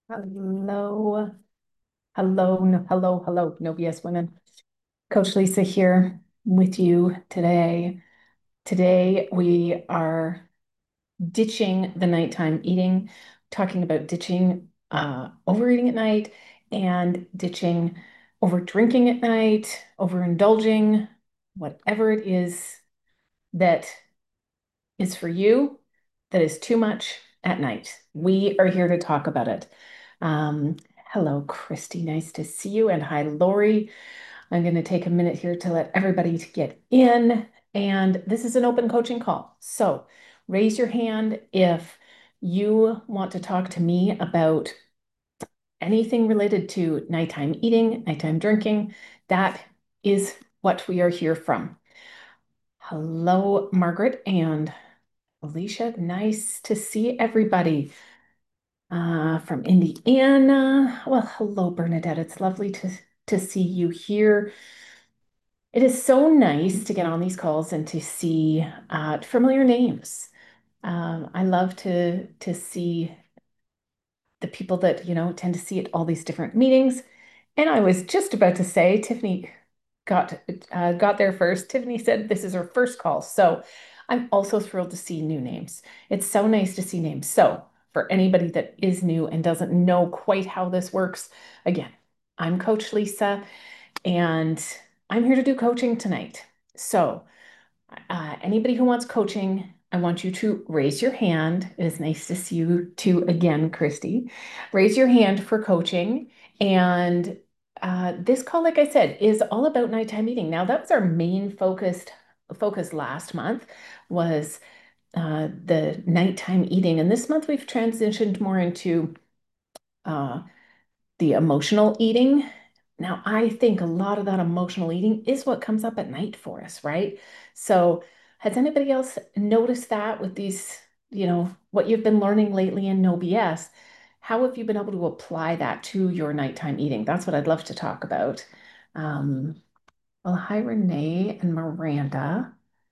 Hello, hello, hello, no BS women. Coach Lisa here with you today. Today we are ditching the nighttime eating, talking about ditching overeating at night and ditching over drinking at night, overindulging, whatever it is that is for you that is too much at night. We are here to talk about it. Um, Hello, Christy. Nice to see you. And hi, Lori. I'm going to take a minute here to let everybody to get in. And this is an open coaching call. So raise your hand if you want to talk to me about anything related to nighttime eating, nighttime drinking. That is what we are here from. Hello, Margaret and Alicia. Nice to see everybody from Indiana. Well, hello, Bernadette. It's lovely to see you here. It is so nice to get on these calls and to see familiar names. I love to see the people that, tend to see at all these different meetings. And I was just about to say, Tiffany got got there first. Tiffany said this is her first call. So I'm also thrilled to see new names. It's so nice to see names. So for anybody that is new and doesn't know quite how this works, again, I'm Coach Lisa and I'm here to do coaching tonight. So anybody who wants coaching, I want you to raise your hand. It is nice to see you too again, Christy. Raise your hand for coaching. And this call, like I said, is all about nighttime eating. Now, that was our main focus last month was the nighttime eating. And this month we've transitioned more into uh, the emotional eating. Now, I think a lot of that emotional eating is what comes up at night for us, right? So, has anybody else noticed that with these, what you've been learning lately in No BS? How have you been able to apply that to your nighttime eating? That's what I'd love to talk about. Um, well, hi, Renee and Miranda.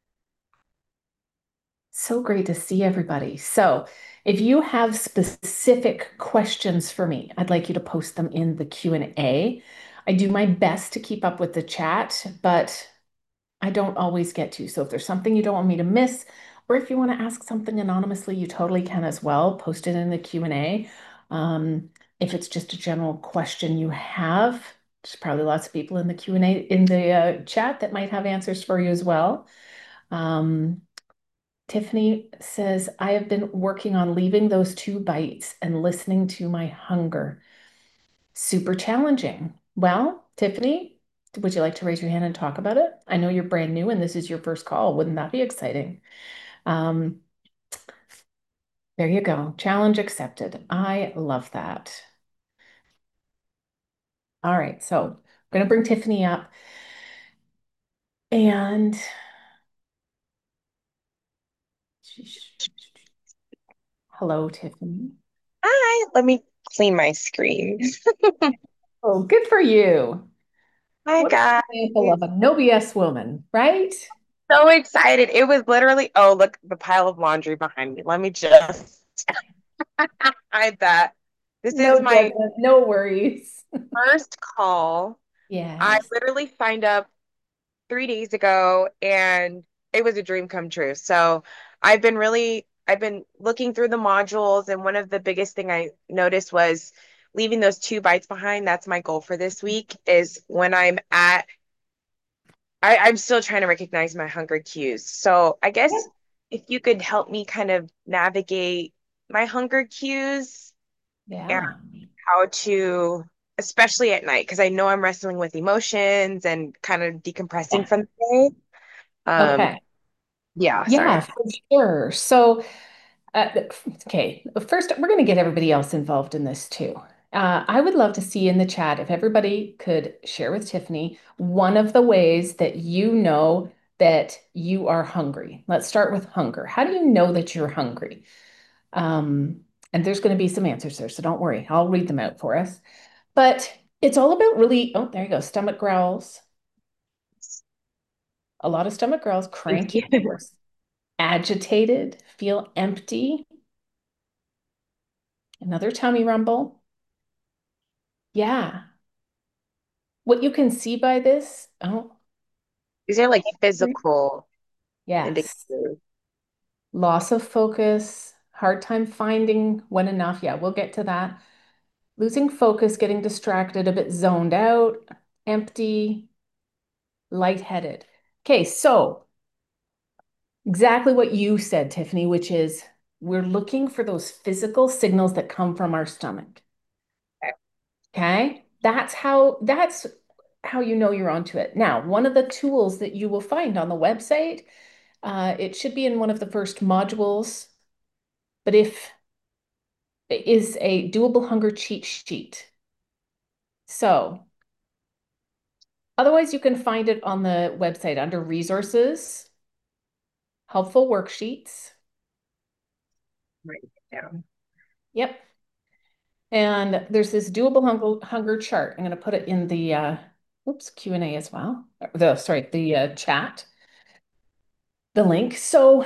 So great to see everybody. So, if you have specific questions for me, I'd like you to post them in the Q&A. I do my best to keep up with the chat, but I don't always get to. So, if there's something you don't want me to miss, or if you want to ask something anonymously, you totally can as well. Post it in the Q&A. If it's just a general question you have, there's probably lots of people in the Q&A in the chat that might have answers for you as well. Um, Tiffany says, I have been working on leaving those 2 bites and listening to my hunger. Super challenging. Well, Tiffany, would you like to raise your hand and talk about it? I know you're brand new and this is your first call. Wouldn't that be exciting? Um, there you go. Challenge accepted. I love that. All right, so I'm going to bring Tiffany up. And hello, Tiffany. Hi, let me clean my screen. Oh, good for you. Hi, What an guys. example of a no BS woman, right? So excited. It was literally, oh, look, the pile of laundry behind me. Let me just hide that. This is No my judgment, no worries. first call. I Yes. literally signed up 3 days ago and it was a dream come true. So I've been looking through the modules, and one of the biggest thing I noticed was leaving those 2 bites behind. That's my goal for this week is when I'm still trying to recognize my hunger cues. So I guess if you could help me kind of navigate my hunger cues and Yeah. how to, especially at night, because I know I'm wrestling with emotions and kind of decompressing Yeah. from the day. Um, Okay. yeah, Yeah, sorry. for sure. So, okay, first, we're going to get everybody else involved in this too. I would love to see in the chat if everybody could share with Tiffany one of the ways that you know that you are hungry. Let's start with hunger. How do you know that you're hungry? Um, and there's going to be some answers there, so don't worry. I'll read them out for us. But it's all about really, oh, there you go, stomach growls, a lot of stomach growls, Thank cranky, you. of course, agitated, feel empty, another tummy rumble. Yeah. What you can see by this, oh, These are like physical yes. indicators. Loss of focus, hard time finding when enough. Yeah, we'll get to that. Losing focus, getting distracted, a bit zoned out, empty, lightheaded. Okay, so exactly what you said, Tiffany, which is we're looking for those physical signals that come from our stomach. Okay? That's how you know you're onto it. Now, one of the tools that you will find on the website, it should be in one of the first modules, but if it is a doable hunger cheat sheet. So otherwise, you can find it on the website under resources, helpful worksheets. Write it down. Yep. And there's this doable hunger chart. I'm going to put it in the oops, Q&A as well. The chat, the link. So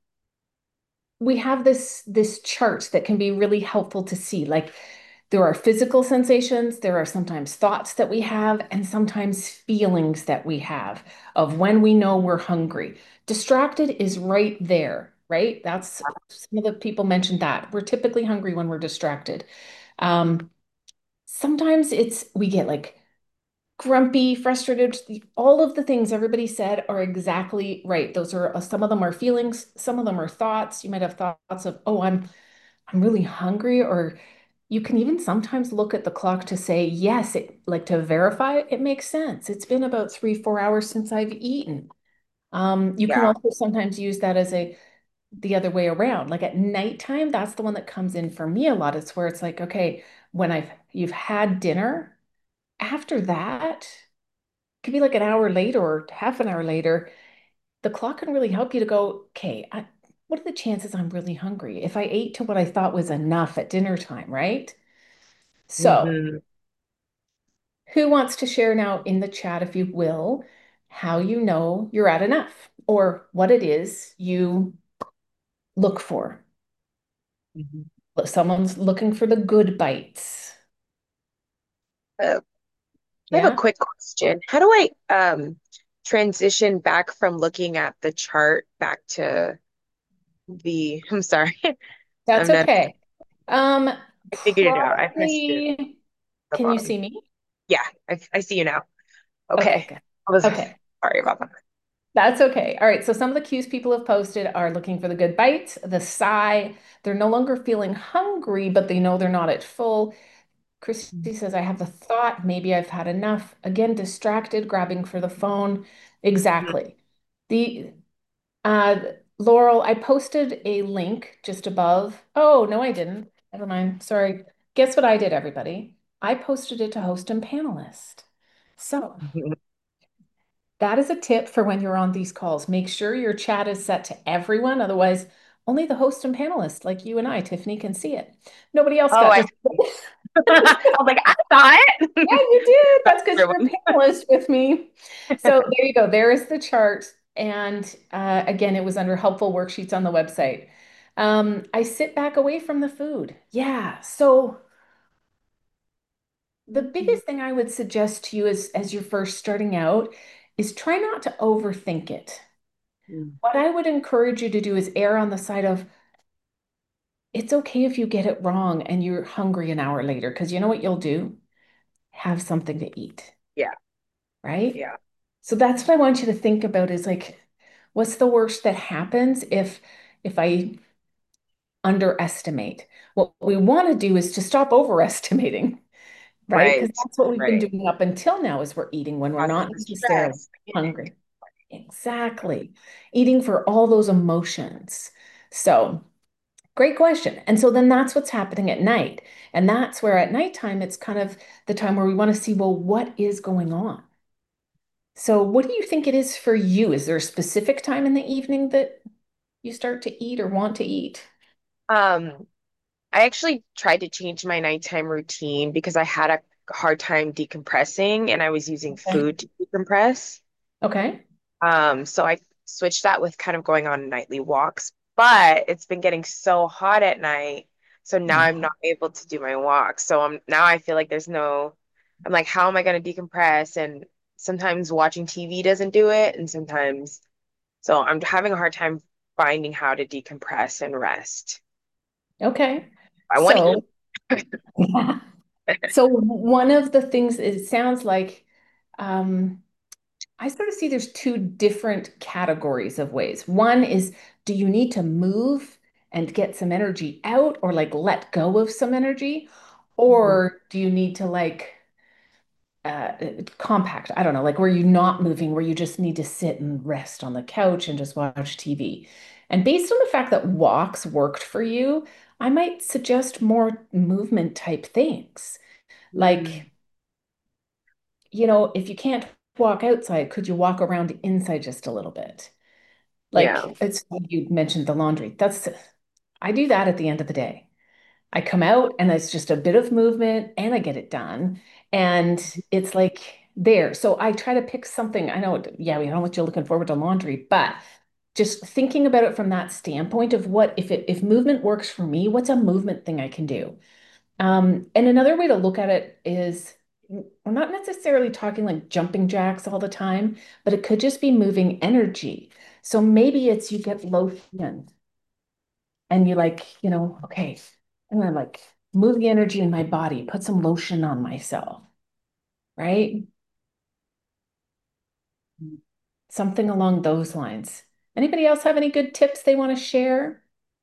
we have this chart that can be really helpful to see. Like there are physical sensations, there are sometimes thoughts that we have, and sometimes feelings that we have of when we know we're hungry. Distracted is right there, right? That's some of the people mentioned that. We're typically hungry when we're distracted. Um, Sometimes it's we get like grumpy, frustrated. All of the things everybody said are exactly right. Those are some of them are feelings, some of them are thoughts. You might have thoughts of, oh, I'm really hungry, or you can even sometimes look at the clock to say, yes, like to verify it makes sense. It's been about 3, 4 hours since I've eaten. You can Yeah. also sometimes use that as the other way around. Like at nighttime, that's the one that comes in for me a lot. It's where it's like, okay, when you've had dinner, after that, could be like an hour later or half an hour later, the clock can really help you to go, okay, what are the chances I'm really hungry if I ate to what I thought was enough at dinner time, right? So, Hmm. who wants to share now in the chat, if you will, how you know you're at enough or what it is you look for? Hmm. Someone's looking for the good bites. Uh, I have a Yeah, quick question. How do I transition back from looking at the chart back to I'm sorry. that's I'm not okay. Um, I figured it out. I pressed it at Probably, the can you bottom. see me? Yeah, I see you now. Okay, Okay. good. I was Okay. sorry about that. That's okay. All right. So some of the cues people have posted are looking for the good bites, the sigh. They're no longer feeling hungry, but they know they're not at full. Christy says, I have the thought, maybe I've had enough. Again, distracted, grabbing for the phone. Exactly. The uh Laurel, I posted a link just above. Oh, no, I didn't. Never mind. Sorry. Guess what I did, everybody? I posted it to host and panelist. So Mhm. that is a tip for when you're on these calls. Make sure your chat is set to everyone. Otherwise, only the host and panelists like you and I, Tiffany, can see it. Nobody else Oh, got I to. I was like, I saw Yeah, it. you did. That's because you're a Everyone. panelist with me. So there you go. There is the chart. And again, it was under helpful worksheets on the website. I sit back away from the food. Yeah. So the biggest thing I would suggest to you is, as you're first starting out, is try not to overthink it. Mm. What I would encourage you to do is err on the side of it's okay if you get it wrong and you're hungry an hour later, because you know what you'll do? Have something to eat, Yeah, right? yeah, So that's what I want you to think about is like, what's the worst that happens if I underestimate? What we want to do is to stop overestimating, right? Because right, that's what we've been right. doing up until now is we're eating when we're Causing not the necessarily stress. I get hungry. Exactly. Eating for all those emotions. So great question. And so then that's what's happening at night. And that's where at nighttime, it's kind of the time where we want to see, well, what is going on? So what do you think it is for you? Is there a specific time in the evening that you start to eat or want to eat? it. I actually tried to change my nighttime routine because I had a hard time decompressing and I was using Okay. food to decompress. Okay. So I switched that with kind of going on nightly walks, but it's been getting so hot at night. So now I'm Yeah. not able to do my walk. So now I feel like there's no, I'm like, how am I going to decompress? And sometimes watching TV doesn't do it. And sometimes, so I'm having a hard time finding how to decompress and rest. Okay. I want to eat. So, so one of the things it sounds like um, I sort of see there's two different categories of ways. One is, do you need to move and get some energy out or like let go of some energy? Mhm. Or do you need to like uh, compact? I don't know, like where you're not moving, where you just need to sit and rest on the couch and just watch TV. And based on the fact that walks worked for you, I might suggest more movement type things. Mm, Like, if you can't walk outside, could you walk around inside just a little bit? yeah. Like it's you mentioned the laundry. I do that at the end of the day. I come out and it's just a bit of movement and I get it done. And it's like there. So I try to pick something. I know, yeah, we don't want you looking forward to laundry, but just thinking about it from that standpoint of what if movement works for me, what's a movement thing I can do? And another way to look at it is we're not necessarily talking like jumping jacks all the time, but it could just be moving energy. So maybe it's you get lotion and you like, okay, I'm gonna like move the energy in my body, put some lotion on myself, right? Something along those lines. Anybody else have any good tips they want to share?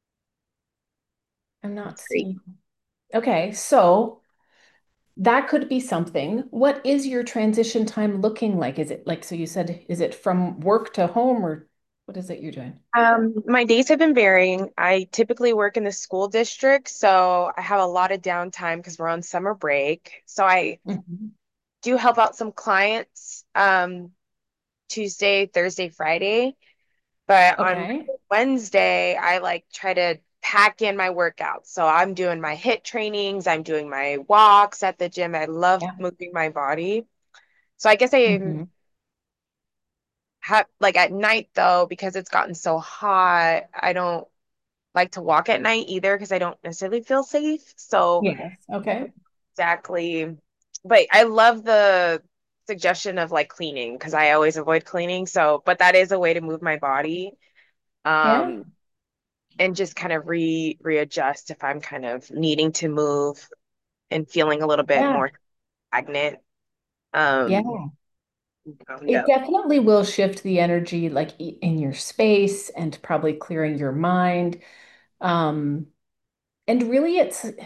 I'm not That's great. seeing. Okay, so that could be something. What is your transition time looking like? Is it like, so you said, is it from work to home or what is it you're doing? My days have been varying. I typically work in the school district, so I have a lot of downtime because we're on summer break. So I Mhm. do help out some clients Tuesday, Thursday, Friday. But on Okay. Wednesday, I like try to pack in my workouts. So I'm doing my HIIT trainings, I'm doing my walks at the gym. I love Yeah. moving my body. So I guess I Hmm. have like at night though, because it's gotten so hot, I don't like to walk at night either because I don't necessarily feel safe. So Yes. Okay. exactly. But I love the suggestion of like cleaning because I always avoid cleaning. So, but that is a way to move my body. Yeah. Um, and just kind of readjust if I'm kind of needing to move and feeling a little bit Yeah. more stagnant. Yeah. Um, It yeah. definitely will shift the energy like in your space and probably clearing your mind. Um, and really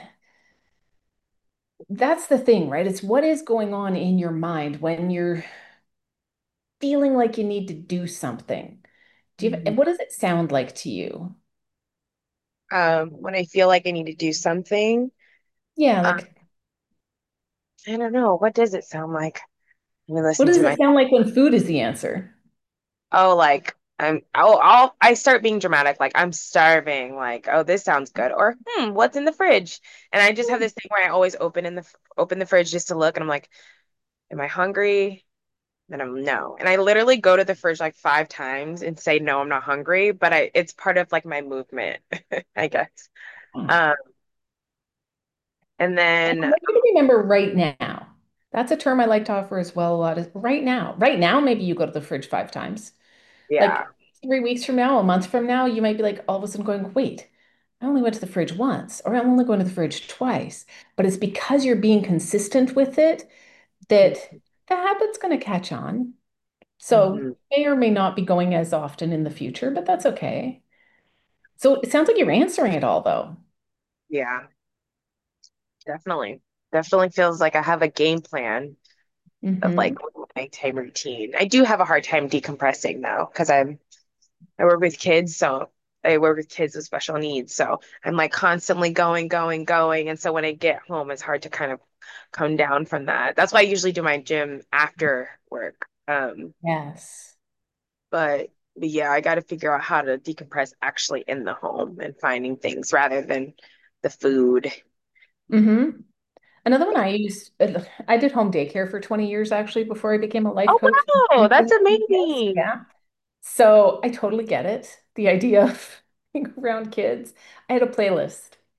that's the thing, right? It's what is going on in your mind when you're feeling like you need to do something. Mhm. What does it sound like to you? When I feel like I need to do something, Yeah, uh, like I don't know, what does it sound like? Let me what listen does to it my, sound like when food is the answer? oh, like I start being dramatic, like I'm starving, like, oh, this sounds good, or what's in the fridge? And I just have this thing where I always open the fridge just to look, and I'm like, am I hungry? Then I'm no. And I literally go to the fridge like 5 times and say, no, I'm not hungry. But it's part of like my movement, I guess. Hmm. Um, and And I then, want you to remember right now. That's a term I like to offer as well a lot is right now. Right now, maybe you go to the fridge 5 times. yeah. Like 3 weeks from now, a month from now, you might be like all of a sudden going, wait, I only went to the fridge once, or I'm only going to the fridge twice. But it's because you're being consistent with it that the habit's going to catch on. So Mhm. may or may not be going as often in the future, but that's okay. So it sounds like you're answering it all, though. Yeah, definitely. Definitely feels like I have a game plan of like Hmm. my time routine. I do have a hard time decompressing though, because I work with kids, so I work with kids with special needs. So I'm like constantly going, going, going. And so when I get home, it's hard to kind of come down from that. That's why I usually do my gym after work. Yes. But yeah, I got to figure out how to decompress actually in the home and finding things rather than the food. Hmm. Another one I used, I did home daycare for 20 years actually before I became a life Oh, coach. wow, that's Yes, amazing. yeah. So I totally get it. The idea of being around kids. I had a playlist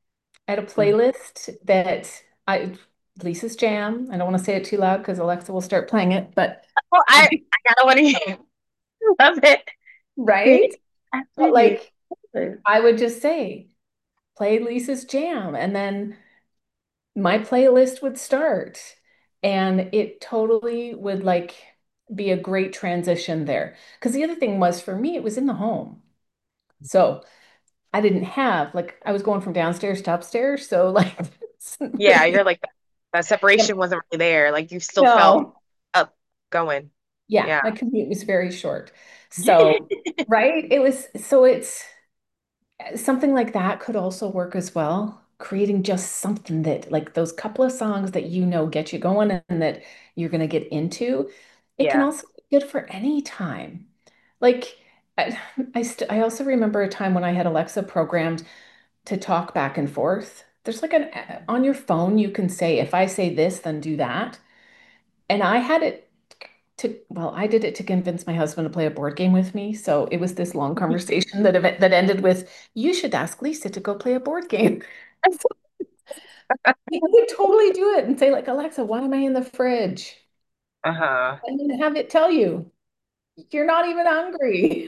I had a Mm. playlist that I Lisa's Jam. I don't want to say it too loud because Alexa will start playing it, but Well, I gotta want to hear. Love it. See, right? But absolutely. like I would just say, play Lisa's Jam, and then my playlist would start, and it totally would like be a great transition there. Because the other thing was for me, it was in the home. So I didn't have like I was going from downstairs to upstairs. So like Yeah, you're like that separation wasn't really there. Like you still felt no. up going. Yeah, Yeah. my commute was very short. So, right? It was so it's something like that could also work as well. Creating just something that like those couple of songs that you know get you going and that you're going to get into. It can Yeah. also be good for any time. Like I also remember a time when I had Alexa programmed to talk back and forth. There's like an on your phone you can say if I say this then do that. And I had it well, I did it to convince my husband to play a board game with me. So it was this long conversation that ended with, you should ask Lisa to go play a board game. So he would totally do it and say, like, Alexa, why am I in the fridge? Uh-huh. And then have it tell you, you're not even hungry.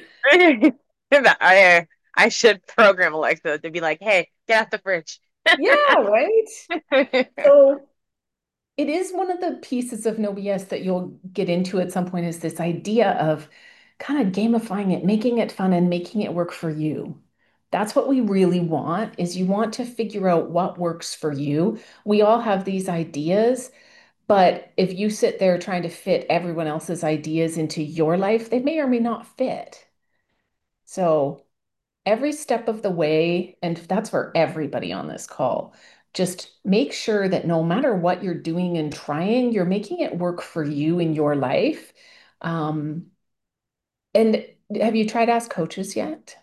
I should program Alexa to be like, hey, get out the fridge. Yeah, right. So it is one of the pieces of No BS that you'll get into at some point is this idea of kind of gamifying it, making it fun and making it work for you. That's what we really want is you want to figure out what works for you. We all have these ideas, but if you sit there trying to fit everyone else's ideas into your life, they may or may not fit. So every step of the way, and that's for everybody on this call, just make sure that no matter what you're doing and trying, you're making it work for you in your life. Um, and have you tried Ask Coaches yet?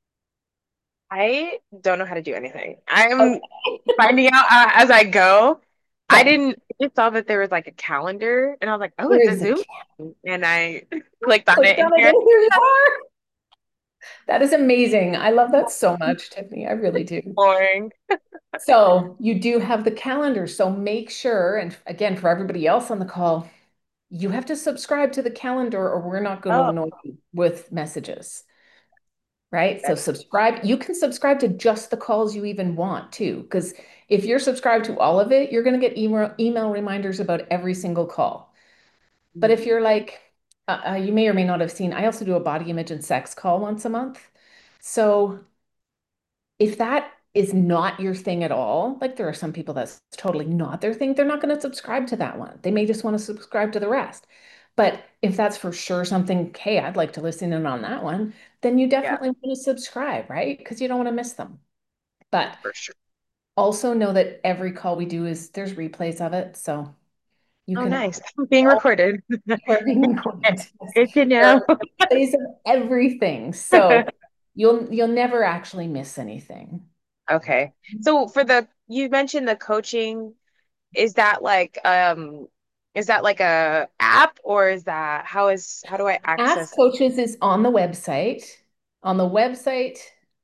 I don't know how to do anything. I'm Okay. finding out as I go. I Okay. didn't I just saw that there was like a calendar, and I was like, oh, There it's a is a Zoom, and I clicked on it, clicked and on it, here. and here you are. That is amazing. I love that so much, Tiffany. I really do. Boring. So you do have the calendar. So make sure, and again, for everybody else on the call, you have to subscribe to the calendar or we're not going to Oh, annoy you with messages. Right? So that's subscribe. You can subscribe to just the calls you even want too, because if you're subscribed to all of it, you're going to get email reminders about every single call. But if Mhm. you're like, you may or may not have seen, I also do a body image and sex call once a month. So if that is not your thing at all, like there are some people that's totally not their thing, they're not going to subscribe to that one. They may just want to subscribe to the rest. But if that's for sure something, hey, I'd like to listen in on that one, then you Yeah, definitely want to subscribe, right? Because you don't want to miss them. But for sure. also know that every call we do is there's replays of it. So you Oh, can nice. Being all recorded. are being recorded. Yes. Good to There know. are replays of everything. So you'll never actually miss anything. Okay. So for the you mentioned the coaching, is that like a app, or is that how do I Ask access? Coaches is on the website. On the website,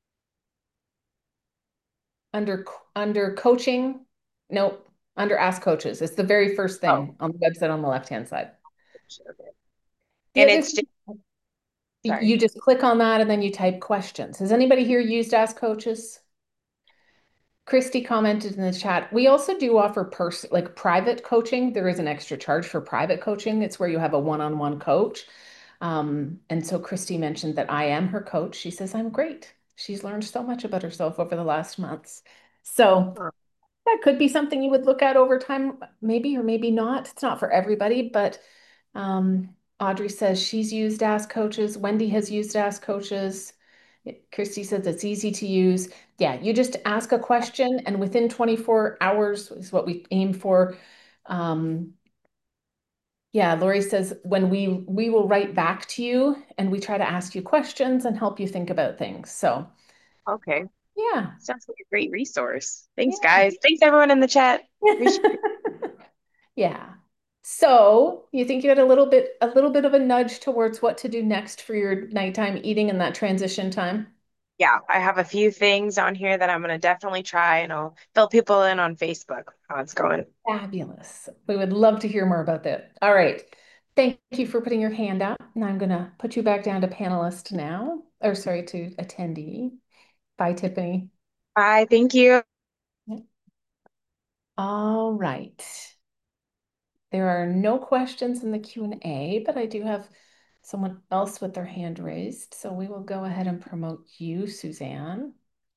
under coaching, nope, under Ask Coaches. It's the very first Oh, thing on the website on the left-hand side. okay. The And other it's thing, just sorry. you just click on that and then you type questions. Has anybody here used Ask Coaches? Christy commented in the chat. We also do offer like private coaching. There is an extra charge for private coaching. It's where you have a one-on-one coach. And so Christy mentioned that I am her coach. She says I'm great. She's learned so much about herself over the last months. So Huh. that could be something you would look at over time, maybe or maybe not. It's not for everybody, but Audrey says she's used Ask Coaches. Wendy has used Ask Coaches. Christy says it's easy to use. Yeah, you just ask a question, and within 24 hours is what we aim for. Um, yeah, Lori says when we will write back to you, and we try to ask you questions and help you think about things. So Okay. yeah, Sounds like a great resource. Thanks, yeah. guys. Thanks everyone in the chat. Appreciate it. Yeah. So you think you had a little bit of a nudge towards what to do next for your nighttime eating in that transition time? Yeah, I have a few things on here that I'm going to definitely try, and I'll fill people in on Facebook how it's going. Fabulous. We would love to hear more about that. All right. Thank you for putting your hand up. And I'm going to put you back down to panelist now, or sorry, to attendee. Bye, Tiffany. Bye. Thank you. All right. There are no questions in the Q&A, but I do have someone else with their hand raised. So we will go ahead and promote you, Suzanne.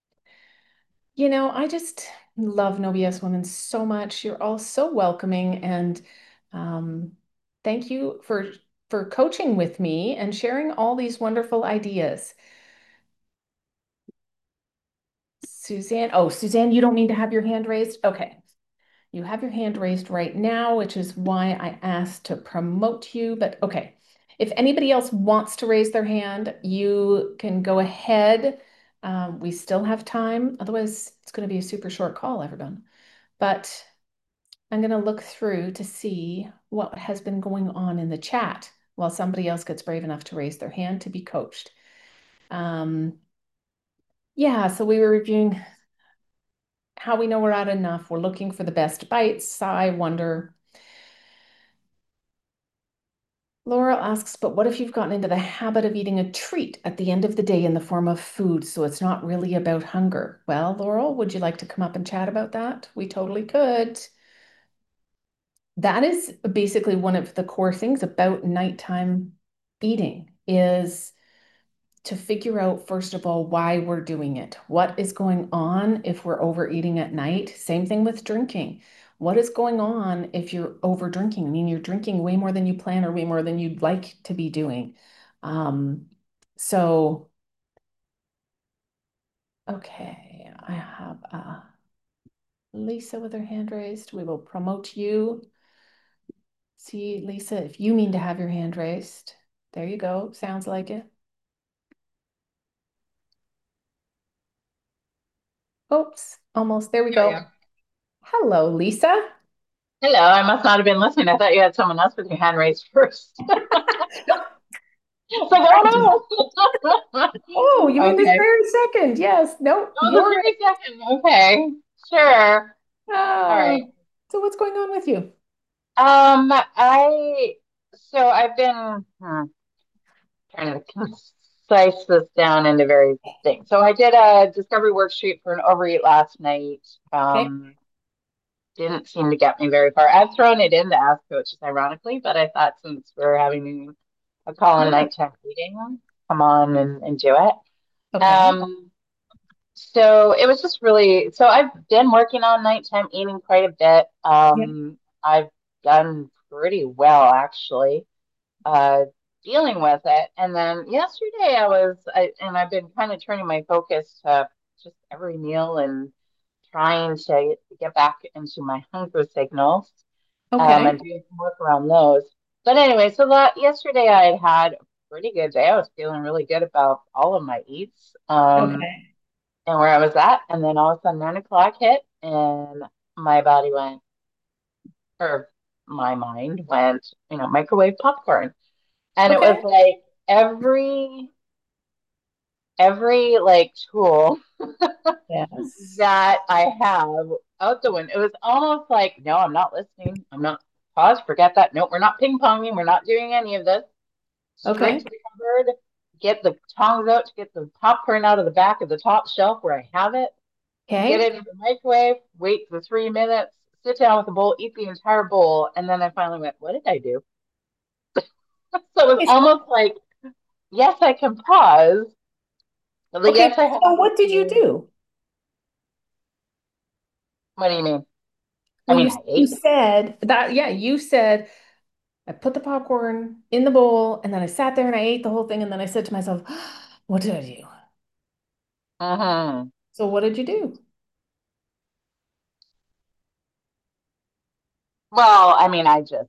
I just love No BS Women so much. You're all so welcoming, and um, thank you for coaching with me and sharing all these wonderful ideas. Suzanne, oh, Suzanne, you don't need to have your hand raised. Okay. You have your hand raised right now, which is why I asked to promote you. But okay, if anybody else wants to raise their hand, you can go ahead. We still have time. Otherwise, it's going to be a super short call, everyone. But I'm going to look through to see what has been going on in the chat while somebody else gets brave enough to raise their hand to be coached. Um, yeah, so we were reviewing how we know we're at enough. We're looking for the best bites. I wonder. Laurel asks, but what if you've gotten into the habit of eating a treat at the end of the day in the form of food, so it's not really about hunger? Well, Laurel, would you like to come up and chat about that? We totally could. That is basically one of the core things about nighttime eating is to figure out, first of all, why we're doing it. What is going on if we're overeating at night? Same thing with drinking. What is going on if you're over drinking? I mean, you're drinking way more than you plan or way more than you'd like to be doing. Um, so, okay, I have Lisa with her hand raised. We will promote you. See, Lisa, if you mean to have your hand raised, there you go. Sounds like it. Oops, almost. There we There we go. go. Hello, Lisa. Hello, I must not have been listening. I thought you had someone else with your hand raised first. It's like, oh no. Oh, you mean this Okay. very second? Yes. No, Oh, this you're it. very second. Okay. Sure. All right. So what's going on with you? I so I've been trying to concise this down into various things. So I did a discovery worksheet for an overeat last night. Okay. Didn't seem to get me very far. I've thrown it into Ask Coaches, ironically, but I thought since we're having a call on Yeah. nighttime meeting, come on and do it. Okay. Um, so it was just really, so I've been working on nighttime eating quite a bit. Yeah. I've done pretty well actually, uh, dealing with it. And then yesterday and I've been kind of turning my focus to just every meal and trying to get back into my hunger signals, Okay. and doing some work around those. But anyway, so yesterday I had a pretty good day. I was feeling really good about all of my eats, Okay. and where I was at. And then all of a sudden 9 o'clock hit and my body went, or my mind went, microwave popcorn. And it was Okay. like every like tool Yes. that I have out the window. It was almost like, no, I'm not listening. I'm not pause, forget that. No, we're not ping ponging. We're not doing any of this. Straight Okay. to the cupboard, get the tongs out to get the popcorn out of the back of the top shelf where I have it, get Okay. it in the microwave, wait for 3 minutes, sit down with a bowl, eat the entire bowl, and then I finally went, what did I do? So it was Okay. almost like, yes, I can pause, but Okay. yes, I have So to what did you do. do? What do you mean? I Well, mean, you I you ate it. said that, yeah, you said I put the popcorn in the bowl and then I sat there and I ate the whole thing and then I said to myself, what did I do? Mm-hmm. So what did you do? Well, I mean, I just,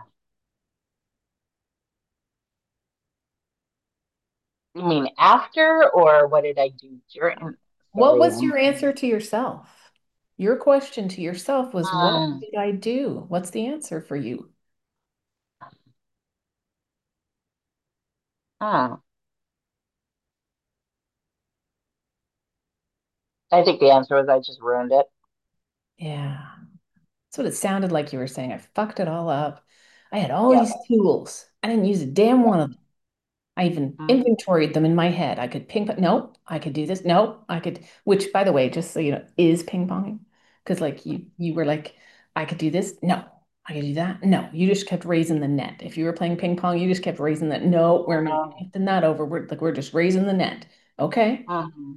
you mean after, or what did I do during? What Sorry, was your answer to yourself? Your question to yourself was, what um, did I do? What's the answer for you? hmm. I think the answer was I just ruined it. Yeah. That's what it sounded like you were saying. I fucked it all up. I had all Yeah. these tools. I didn't use a damn one of them. I even Mhm. inventoried them in my head. I could ping pong. Nope, I could do this. Nope, I could, which by the way, just so you know, is ping ponging. Because like you were like, I could do this. No, I could do that. No, you just kept raising the net. If you were playing ping pong, you just kept raising that. No, we're not Mhm. shifting that over. We're just raising the net. Okay. Mhm.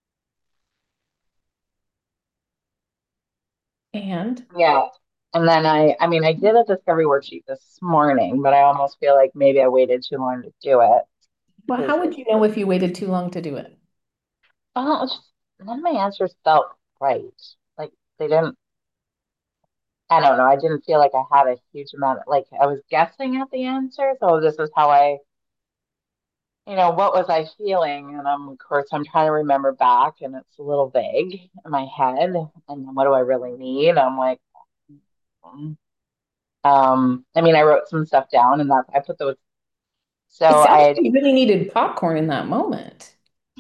And Yeah. And then I mean, I did a discovery worksheet this morning, but I almost feel like maybe I waited too long to do it well, because how would you know if you waited too long to do it? it's just none of my answers felt right. Like they didn't, I don't know. I didn't feel like I had a huge amount like I was guessing at the answer. So this is how what was I feeling? And of course, I'm trying to remember back and it's a little vague in my head. And then what do I really need? I'm like, mm. I mean, I wrote some stuff down and I put those. It So sounds like I, you really needed popcorn in that moment.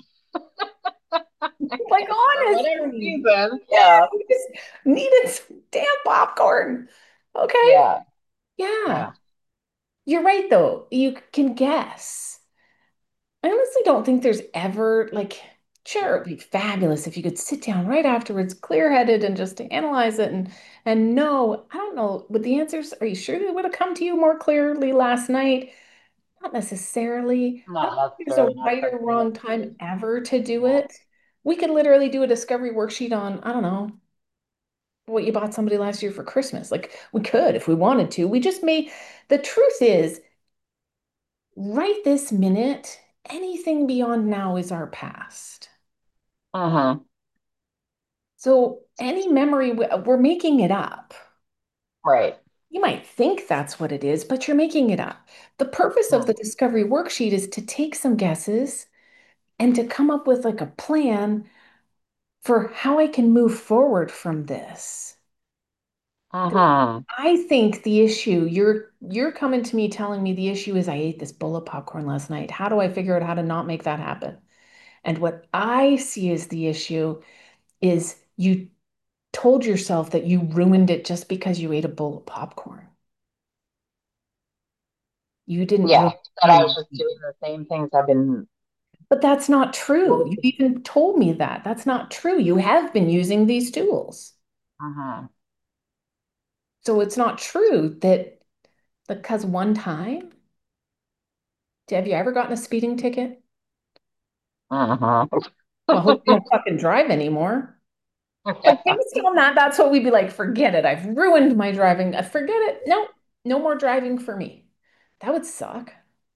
Like for whatever honestly. reason, Yeah, yeah, you just needed some damn popcorn. Okay. yeah, Yeah. yeah. You're right, though. You can guess. I honestly don't think there's ever, like, sure, it'd be fabulous if you could sit down right afterwards, clear-headed, and just to analyze it and know, I don't know, with the answers, are you sure they would have come to you more clearly last night? Not necessarily. I Not don't think there's a necessarily not right or something that wrong time stays. ever to do Yeah. it. We could literally do a discovery worksheet on, I don't know, what you bought somebody last year for Christmas. Like we could if we wanted to. We just may, the truth is, right this minute, anything beyond now is our past. Mm-hmm. So any memory, we're making it up. Right. You might think that's what it is, but you're making it up. The purpose of the Mm. discovery worksheet is to take some guesses and to come up with like a plan for how I can move forward from this. Mm-hmm. I think the issue, you're coming to me telling me the issue is I ate this bowl of popcorn last night. How do I figure out how to not make that happen? And what I see as the issue is you told yourself that you ruined it just because you ate a bowl of popcorn. You didn't Yeah. really That I was feel, just doing the same things I've been but that's not true. told You to do. even told me that. That's not true. You have been using these tools. Mm-hmm. So it's not true that because one time, have you ever gotten a speeding ticket? Mm-hmm. Well, I hope you don't fucking drive anymore. Like based on that, that's what we'd be like, forget it. I've ruined my driving. Forget it. No, no more driving for me. That would suck,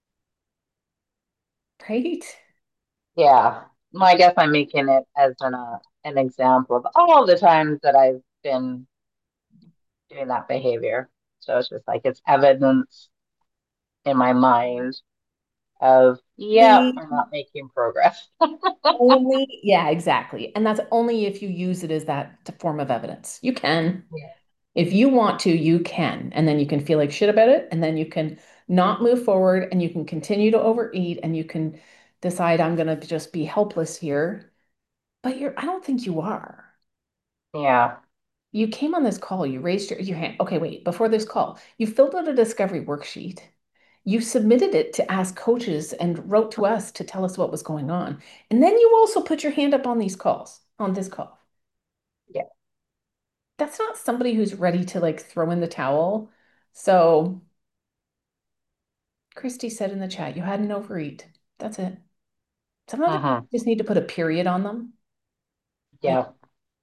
right? Yeah. Well, I guess I'm making it as an example of all the times that I've been doing that behavior. So it's just like it's evidence in my mind of, yep, Only, I'm not making progress. only, yeah, exactly. And that's only if you use it as that form of evidence. You can. Yeah. If you want to, you can. And then you can feel like shit about it. And then you can not move forward and you can continue to overeat and you can decide I'm going to just be helpless here. But I don't think you are. Yeah. You came on this call, you raised your hand. Okay, wait, before this call, you filled out a discovery worksheet. You submitted it to ask coaches and wrote to us to tell us what was going on. And then you also put your hand up on these calls, on this call. Yeah. That's not somebody who's ready to like throw in the towel. So Christy said in the chat, you had an overeat. That's it. Sometimes Mm-hmm. you just need to put a period on them. Right Yeah.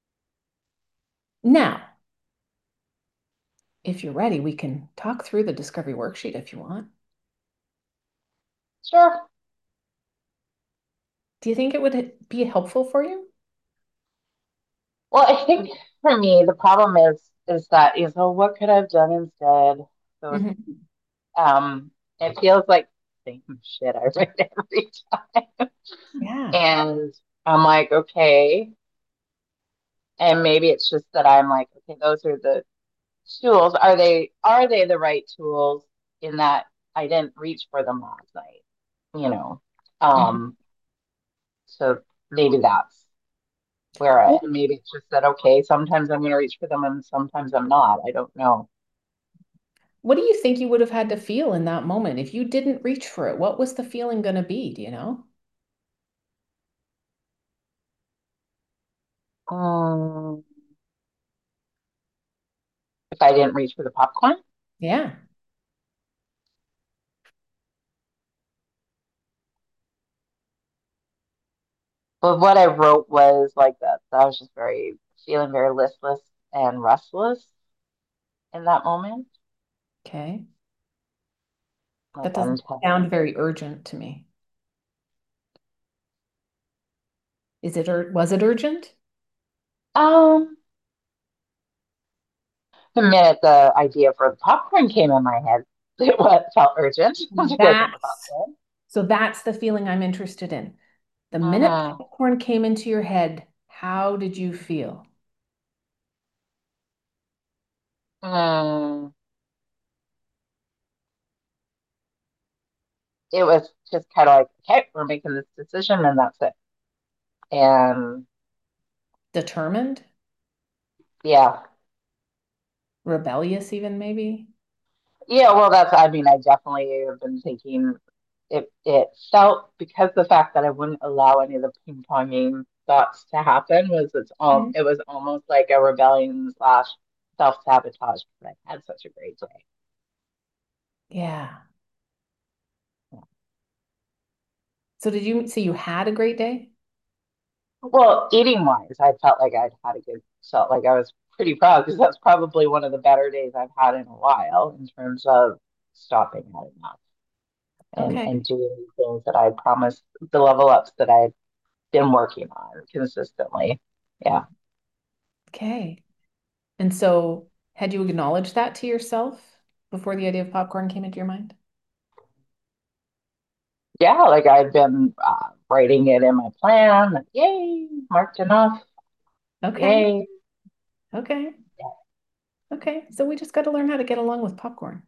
now, if you're ready, we can talk through the discovery worksheet if you want. Sure. Do you think it would be helpful for you? Well, I think for me, the problem is that so what could I have done instead? So it's, Mhm. um, it feels like the same shit I write every time. Yeah. And I'm like, okay. And maybe it's just that I'm like, okay, those are the tools. Are they the right tools in that I didn't reach for them last night? You know. Mhm. Um, so maybe that's. where What, maybe it's just that, okay, sometimes I'm going to reach for them and sometimes I'm not. I don't know. what do you think you would have had to feel in that moment if you didn't reach for it? What was the feeling going to be? Do you know? Um, if I didn't reach for the popcorn, Yeah. but what I wrote was like that. I was just very feeling very listless and restless in that moment. Okay. Like That doesn't until sound very urgent to me. Was it urgent? um the minute the idea for the popcorn came in my head, it felt urgent to go get the That's popcorn. so that's the feeling I'm interested in. The minute Uh-huh. popcorn came into your head, how did you feel? Mm, it was just kind of like, okay, we're making this decision and that's it. And Determined? yeah, Rebellious even maybe? yeah, well, I mean, I definitely have been thinking it felt because the fact that I wouldn't allow any of the ping ponging thoughts to happen Mhm. it was almost like a rebellion slash self-sabotage because I had such a great day. Yeah. So did you say you had a great day? Well, eating wise, I felt like I'd had a good felt like I was pretty proud because that's probably one of the better days I've had in a while in terms of stopping at enough Okay. and doing things that I promised, the level ups that I've been working on consistently. Yeah. Okay. And so had you acknowledged that to yourself before the idea of popcorn came into your mind? Yeah, like I've been writing it in my plan. Like, yay, marked enough. Okay. Yay. Okay. Okay. So we just got to learn how to get along with popcorn.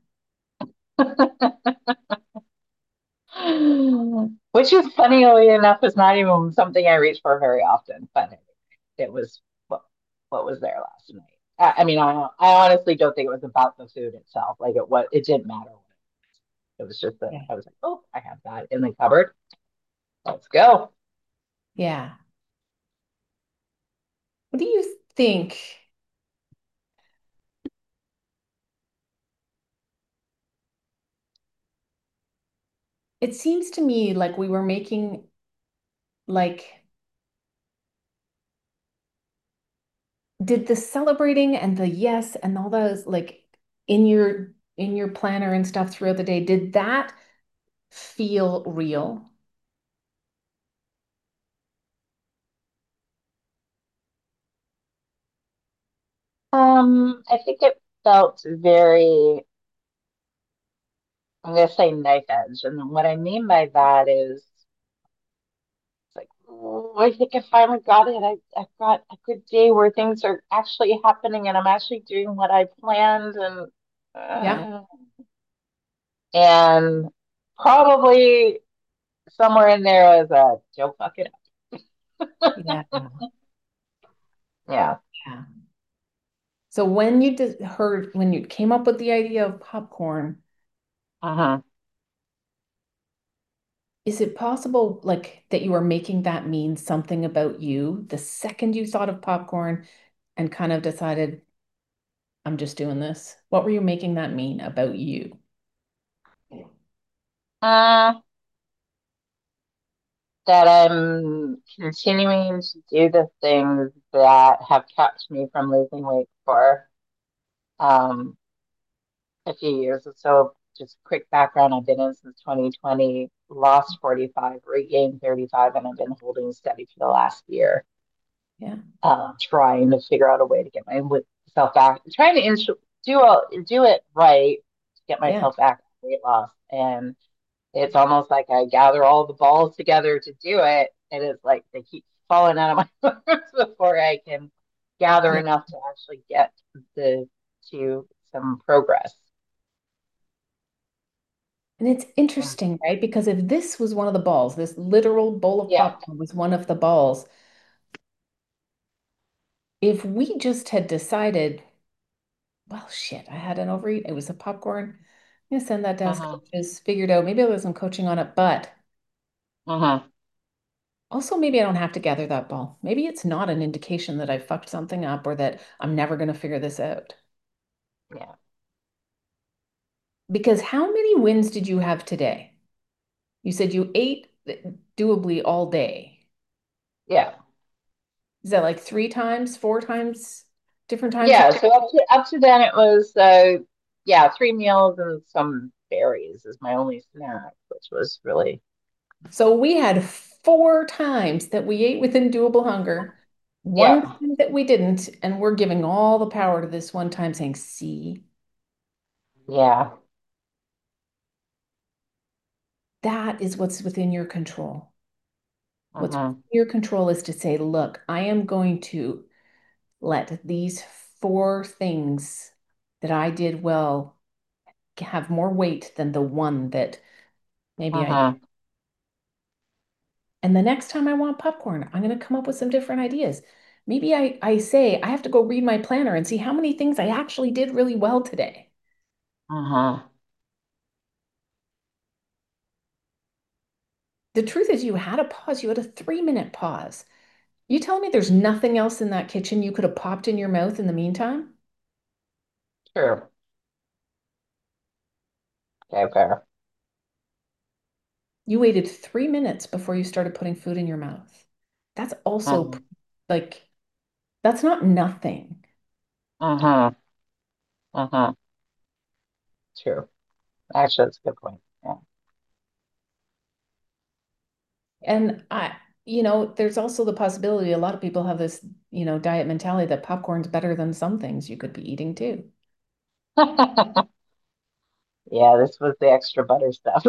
Which is funnily enough is not even something I reach for very often, but it was what was there last night. I mean, I honestly don't think it was about the food itself. Like it didn't matter. It was just that Yeah. I was like, oh, I have that in the cupboard. Let's go. Yeah. What do you think? It seems to me like we were making like did the celebrating and the yes and all those like in your planner and stuff throughout the day, did that feel real? I think it felt very, I'm gonna say knife edge. And what I mean by that is it's like, oh, I think I finally got it. I've got a good day where things are actually happening and I'm actually doing what I planned Yeah. uh, and probably somewhere in there is a Joe fuck it up. Yeah. Yeah. Yeah. So when you heard when you came up with the idea of popcorn, Uh-huh. is it possible like that you were making that mean something about you the second you thought of popcorn and kind of decided, I'm just doing this? What were you making that mean about you? Uh, that I'm continuing to do the things that have kept me from losing weight for um a few years. So just quick background, I've been in since 2020, lost 45, regained 35, and I've been holding steady for the last year, Yeah. trying to figure out a way to get myself back, trying to do it right to get Yeah. myself back to weight loss. And it's almost like I gather all the balls together to do it, and it's like they keep falling out of my arms before I can gather Yeah. enough to actually get the to some progress. And it's interesting, right? Because if this was one of the balls, this literal bowl of Yeah. popcorn was one of the balls, if we just had decided, well, shit, I had an overeat, it was a popcorn. I'm gonna send that to us Uh-huh. coaches, figured out maybe I wasn't coaching on it, but Uh-huh. also maybe I don't have to gather that ball. Maybe it's not an indication that I fucked something up or that I'm never gonna figure this out. Yeah. Because how many wins did you have today? You said you ate doably all day. Yeah. Is that like three times, four times, different times? Yeah. So up to then it was yeah, 3 meals and some berries is my only snack, which was really So we had four times that we ate within doable hunger, one yeah. time that we didn't, and we're giving all the power to this one time saying, see, Yeah. that is what's within your control. What's within Uh-huh. your control is to say, look, I am going to let these four things that I did well have more weight than the one that maybe I. Uh-huh. And the next time I want popcorn, I'm going to come up with some different ideas. Maybe I say I have to go read my planner and see how many things I actually did really well today. Uh-huh. The truth is, you had a pause. You had a 3-minute pause. You telling me there's nothing else in that kitchen you could have popped in your mouth in the meantime? True. Okay, fair. You waited 3 minutes before you started putting food in your mouth. That's also Uh-huh. like, that's not nothing. Uh-huh. Uh-huh. True. Actually, that's a good point. Yeah. And there's also the possibility a lot of people have this, diet mentality that popcorn's better than some things you could be eating too. Yeah, this was the extra butter stuff,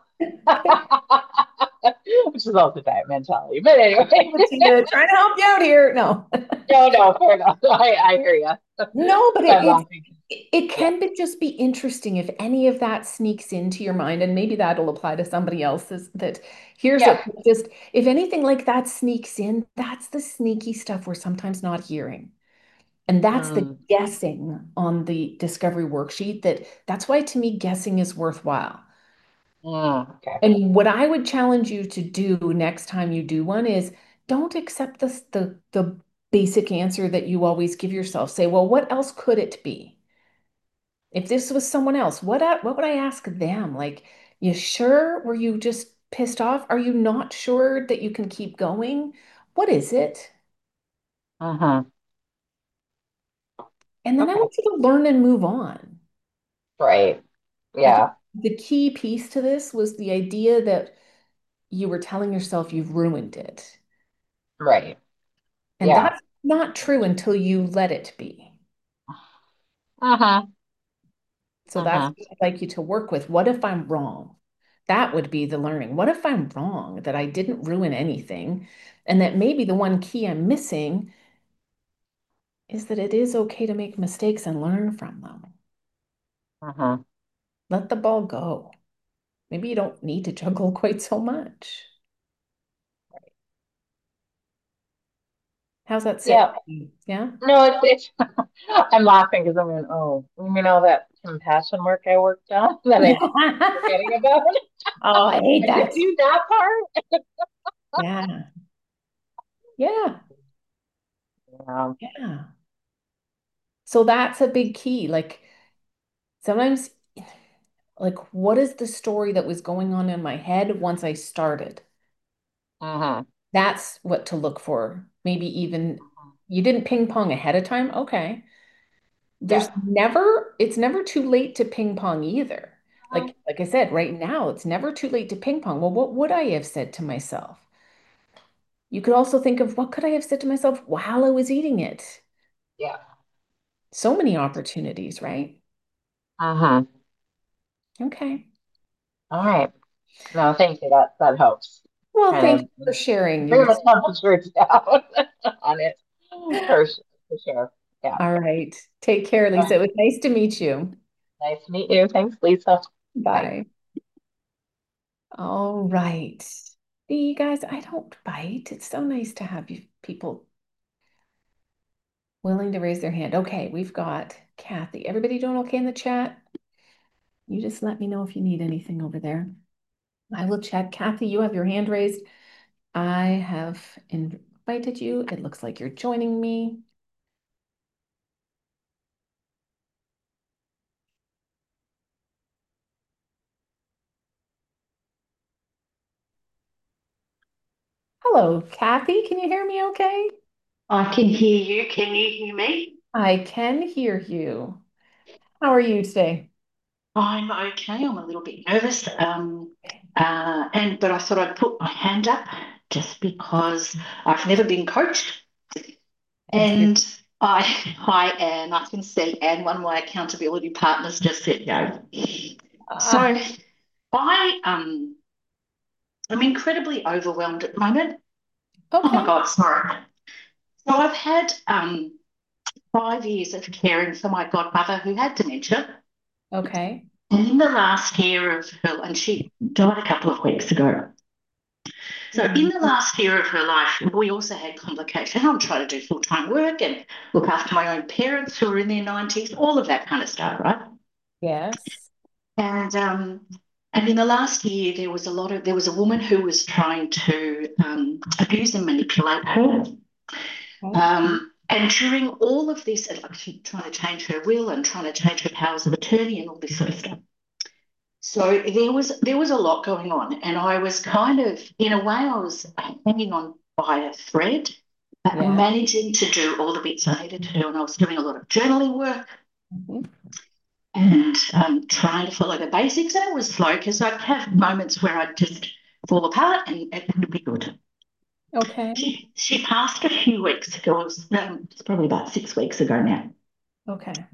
which is also diet mentality. But anyway, With you, trying to help you out here. No. no, no, fair enough. I hear you. No, but I'm laughing. it Yeah, can be just be interesting if any of that sneaks into your mind, and maybe that'll apply to somebody else's that here's yeah, it. Just if anything like that sneaks in, that's the sneaky stuff we're sometimes not hearing. And that's the mm, guessing on the discovery worksheet that's why to me guessing is worthwhile. okay. And what I would challenge you to do next time you do one is don't accept the basic answer that you always give yourself. Say, well, what else could it be? If this was someone else, what would I ask them? Like, you sure? Were you just pissed off? Are you not sure that you can keep going? What is it? Uh-huh. And then I Okay. want you to learn and move on. Right. I think Yeah. the key piece to this was the idea that you were telling yourself you've ruined it. Right. And Yeah. that's not true until you let it be. Uh-huh. So that's Uh-huh. what I'd like you to work with. What if I'm wrong? That would be the learning. What if I'm wrong, that I didn't ruin anything, and that maybe the one key I'm missing is that it is okay to make mistakes and learn from them. Uh-huh. Let the ball go. Maybe you don't need to juggle quite so much. How's that sit? Yeah. Yeah. No, it's I'm laughing because I'm going, oh, you mean all that compassion work I worked on that I'm forgetting about? Oh, I hate I did that. do that part. Yeah. Yeah. Yeah. Yeah. So that's a big key. Like sometimes, like, what is the story that was going on in my head once I started? Uh-huh. That's what to look for. Maybe even you didn't ping pong ahead of time. Okay. Yeah. It's never too late to ping pong either. Uh-huh. Like I said, right now, it's never too late to ping pong. Well, what would I have said to myself? You could also think of what could I have said to myself while I was eating it? Yeah. So many opportunities, right? Uh-huh. Okay. All right. No, thank you. That helps. Well, Kind thank you of for sharing bring your. the temperature down on it. For sure. Yeah. All right. Take care, All Lisa. right. It was nice to meet you. Nice to meet you. Thanks, Lisa. Bye. Bye. All right. See, you guys, I don't bite. It's so nice to have you people Willing to raise their hand. Okay, we've got Kathy. Everybody doing okay in the chat? You just let me know if you need anything over there. I will check. Kathy, you have your hand raised. I have invited you. It looks like you're joining me. Hello, Kathy. Can you hear me okay? I can hear you. Can you hear me? I can hear you. How are you today? I'm okay. I'm a little bit nervous. But I thought I'd put my hand up just because I've never been coached, And here. and I can see, and one of my accountability partners just said no. So I I'm incredibly overwhelmed at the moment. Oh my Okay. God, sorry. So I've had 5 years of caring for my godmother who had dementia. Okay. And in the last year of her, and she died a couple of weeks ago. So in Mm, the last year of her life, we also had complications. I'm trying to do full-time work and look after my own parents who are in their 90s, all of that kind of stuff, right? yes. And um, and in the last year, there was a woman who was trying to abuse and manipulate her. Okay. And during all of this, and like trying to change her will and trying to change her powers of attorney and all this sort of stuff. So there was a lot going on, and I was kind of, in a way, I was hanging on by a thread, but Yeah. managing to do all the bits I needed to do. And I was doing a lot of journaling work Mhm. and trying to follow the basics. And it was slow because I'd have moments where I'd just fall apart, and it would be good. Okay. She passed a few weeks ago. It's probably about 6 weeks ago now. Okay.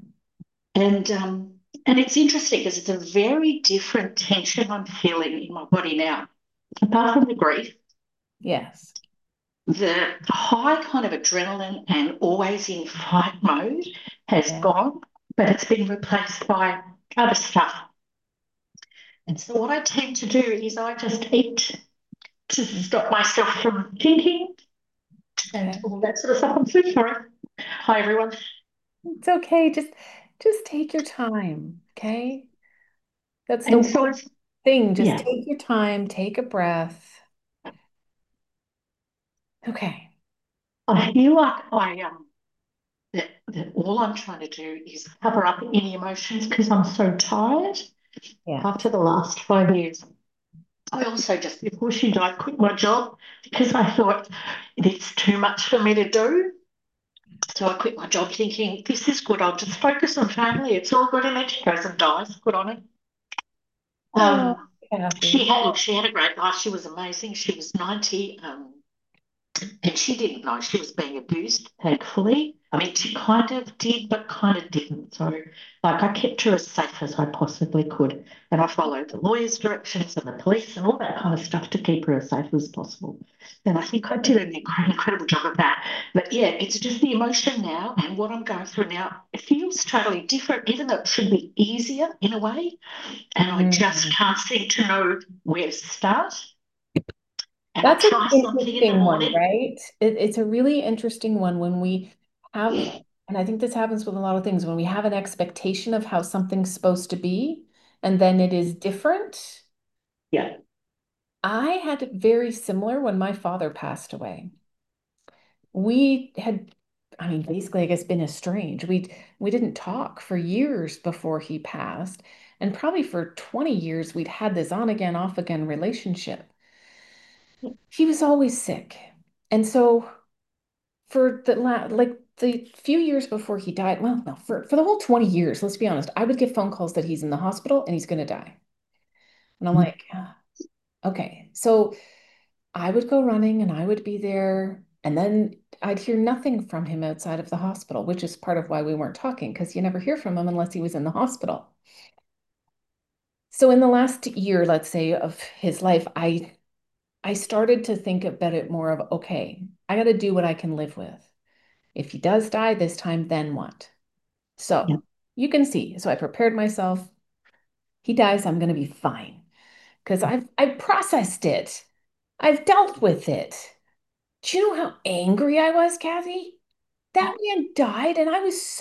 And it's interesting because it's a very different tension I'm feeling in my body now. Apart from the grief, Yes. the high kind of adrenaline and always in fight mode has Yeah. gone, but it's been replaced by other stuff. And so what I tend to do is I just eat to Mm, stop myself from thinking and okay. all that sort of stuff. I'm so sorry. Hi, everyone. It's okay. Just take your time. Okay. That's the And one so it's, thing. Just yeah, take your time, take a breath. Okay. I feel like that all I'm trying to do is cover up any emotions because I'm so tired Yeah. after the last 5 years. I also just, before she died, quit my job because I thought it's too much for me to do. So I quit my job thinking, this is good. I'll just focus on family. It's all good. And then she goes and dies. Good on her. Oh, Um, Kathy. she had a great life. She was amazing. She was 90. And she didn't know she was being abused, thankfully. I mean, she kind of did, but kind of didn't. So, like, I kept her as safe as I possibly could. And I followed the lawyer's directions and the police and all that kind of stuff to keep her as safe as possible. And I think I did an incredible job of that. But yeah, it's just the emotion now and what I'm going through now. It feels totally different, even though it should be easier in a way. And I just Mm. can't seem to know where to start. And I That's an try something in the interesting one, morning. right? It's a really interesting one when we have, and I think this happens with a lot of things, when we have an expectation of how something's supposed to be, and then it is different. Yeah. I had it very similar when my father passed away. We had, I mean, basically, I guess, been estranged. We didn't talk for years before he passed, and probably for 20 years we'd had this on again, off again relationship. He was always sick. And so for like the few years before he died, well, no, for the whole 20 years, let's be honest, I would get phone calls that he's in the hospital and he's gonna die. And I'm like, "Ah, okay." So I would go running and I would be there, and then I'd hear nothing from him outside of the hospital, which is part of why we weren't talking, because you never hear from him unless he was in the hospital. So in the last year, let's say, of his life, I started to think about it more of, okay, I got to do what I can live with. If he does die this time, then what? Yeah. So you can see. So I prepared myself. He dies, I'm going to be fine because I've processed it. I've dealt with it. Do you know how angry I was, Kathy? That man died, and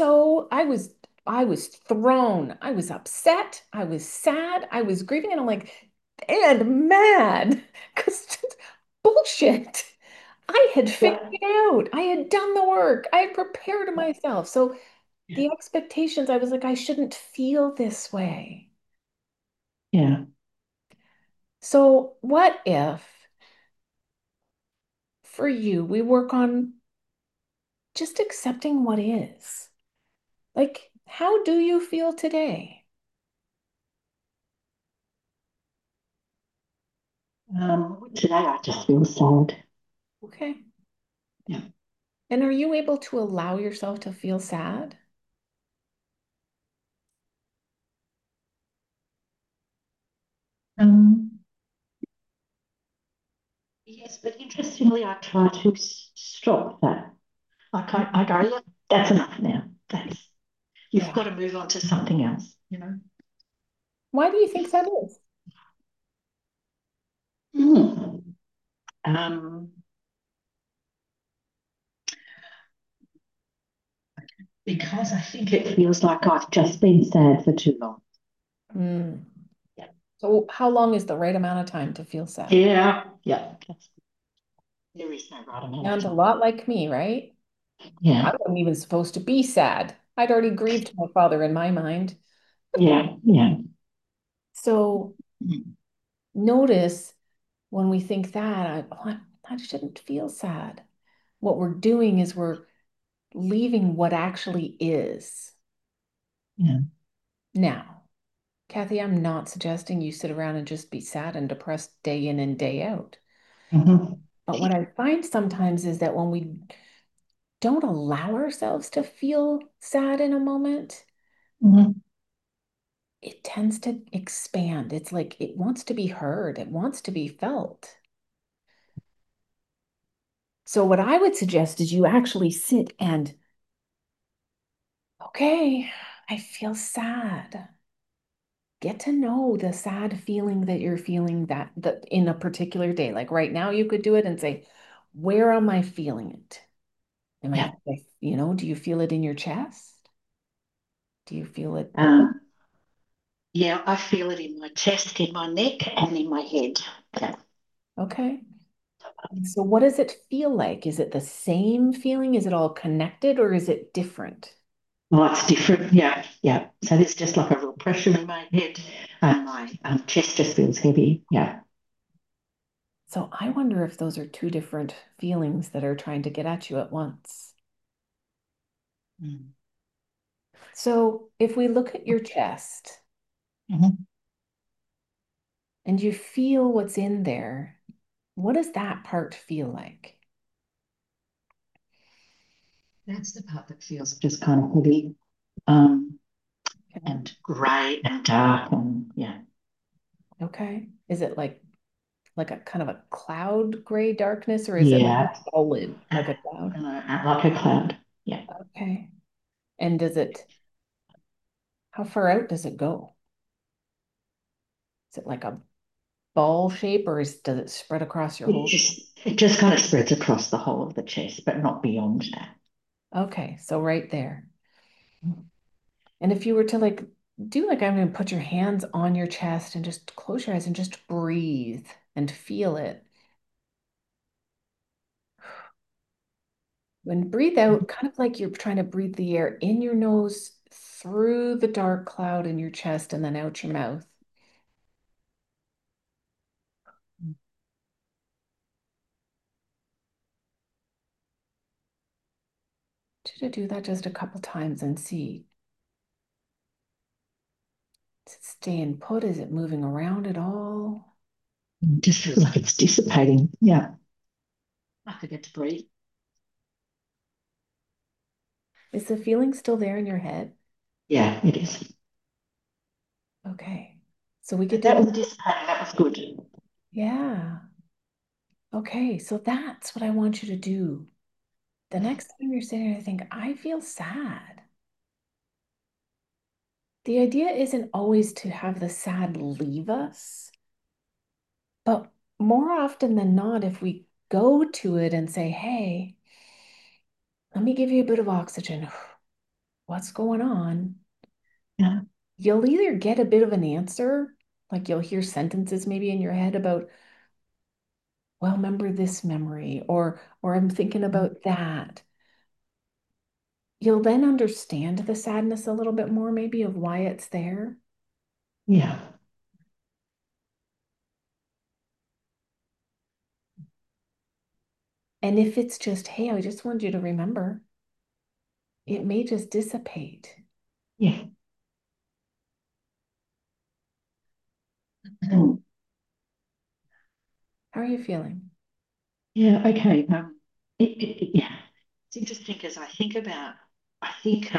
I was thrown. I was upset. I was sad. I was grieving, and I'm like, and mad because bullshit. I had figured Yeah. it out. I had done the work. I had prepared myself. So Yeah. the expectations, I was like, I shouldn't feel this way. Yeah. So what if for you, we work on just accepting what is? Like, how do you feel today? Today I just feel sad. Okay. Yeah. And are you able to allow yourself to feel sad? Um, yes, but interestingly, I try to stop that. Like I go, yeah, that's enough now. That's you've Yeah. got to move on to something else, you know. Why do you think that is? Mm. Um, because I think it feels like I've just been sad for too long. Mm. Yeah. So how long is the right amount of time to feel sad? Yeah. Yeah. There is no right amount of And a time. lot like me, right? I Yeah. wasn't even supposed to be sad. I'd already grieved my father in my mind. Yeah. Yeah. So Mm. notice when we think that, I shouldn't feel sad. What we're doing is we're leaving what actually is. Yeah. Now, Kathy, I'm not suggesting you sit around and just be sad and depressed day in and day out. Hmm. But what I find sometimes is that when we don't allow ourselves to feel sad in a moment, Hmm. it tends to expand. It's like it wants to be heard, it wants to be felt. So, what I would suggest is you actually sit and, okay, I feel sad. Get to know the sad feeling that you're feeling that in a particular day. Like right now, you could do it and say, where am I feeling it? Am Yeah. do you feel it in your chest? Do you feel it? Um, yeah, I feel it in my chest, in my neck, and in my head. Yeah. Okay. So what does it feel like? Is it the same feeling? Is it all connected or is it different? Well, it's different. Yeah. Yeah. So there's just like a real pressure in my head, and my chest just feels heavy. Yeah. So I wonder if those are two different feelings that are trying to get at you at once. Mm. So if we look at your chest Hmm. and you feel what's in there, what does that part feel like? That's the part that feels just kind of heavy, um, Okay. and grey and dark, and yeah. Okay. Is it like a kind of a cloud gray darkness or is it Yeah. solid like a cloud? Like a cloud. Yeah. Okay. And how far out does it go? Is it like a ball shape or does it spread across your whole? It just kind of spreads across the whole of the chest, but not beyond that. Okay, so right there. And if you were to do like I'm going to put your hands on your chest and just close your eyes and just breathe and feel it. When breathe out, kind of like you're trying to breathe the air in your nose through the dark cloud in your chest and then out your mouth. To do that just a couple times and see. Is it staying put? Is it moving around at all? It just feels like it's dissipating. Yeah. I forget to breathe. Is the feeling still there in your head? Yeah, it is. Okay. So we could But do that that. was dissipating. That was good. Yeah. Okay. So that's what I want you to do. The next time you're sitting there, think, I feel sad. The idea isn't always to have the sad leave us, but more often than not, if we go to it and say, hey, let me give you a bit of oxygen. What's going on? Yeah. You'll either get a bit of an answer, like you'll hear sentences maybe in your head about, well, remember this memory, or I'm thinking about that. You'll then understand the sadness a little bit more, maybe of why it's there. Yeah. And if it's just, hey, I just wanted you to remember, it may just dissipate. Yeah. Mm. How are you feeling? Yeah. Okay. Yeah. It's interesting because I think,